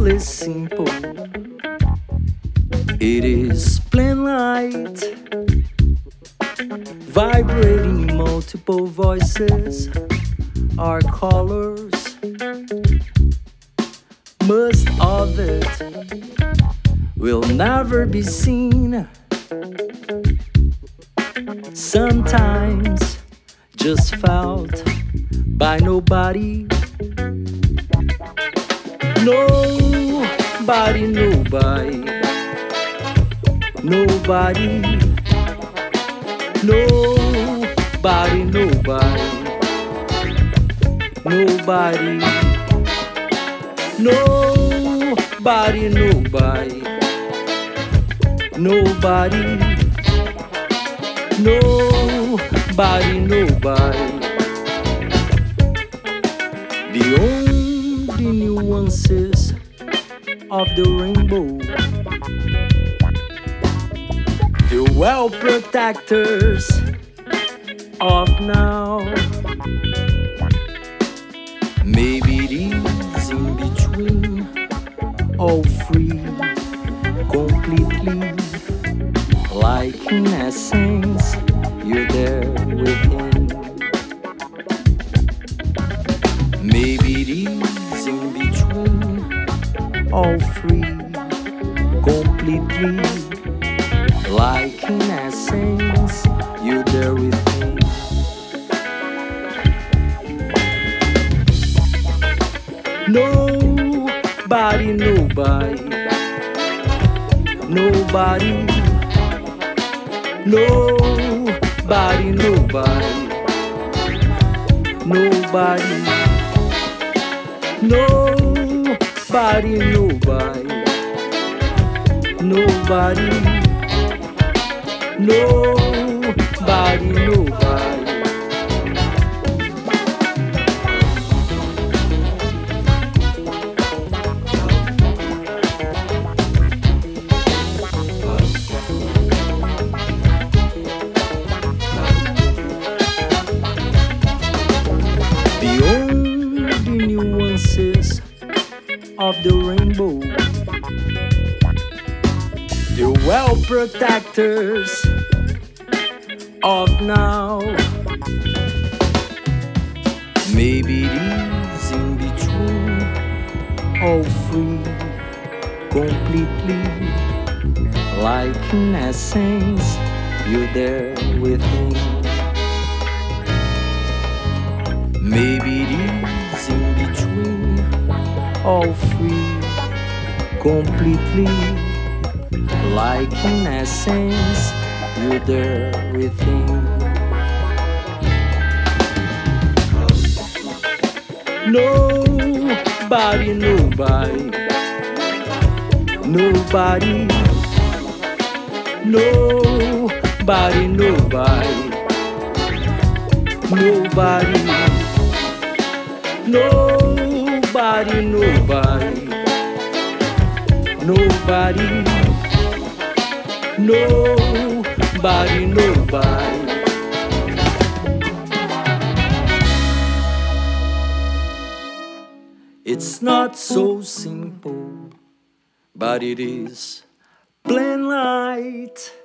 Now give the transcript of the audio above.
simply simple. It is plain light, vibrating in multiple voices. Our colors, most of it will never be seen. Sometimes just felt by nobody. Nobody, nobody, nobody, nobody, nobody, nobody, nobody, nobody, nobody, nobody, nobody. The only nuances of the rainbow, the well protectors of now. Maybe it is in between, all free, completely, like in essence, you're there within. Maybe it is in between, all free, completely, like in essence, you're there within. Nobody, nobody, nobody, nobody, nobody, nobody, nobody, nobody, nobody, nobody. The only nuances of the rainbow, the well protectors of now. Maybe it is in between, all free, completely, like in essence, you're there within. Maybe it is in between, all free, completely, like in essence, you're there within. Nobody, nobody, nobody, nobody, nobody, nobody, nobody, nobody, nobody, nobody. It's not so simple, but it is plain light.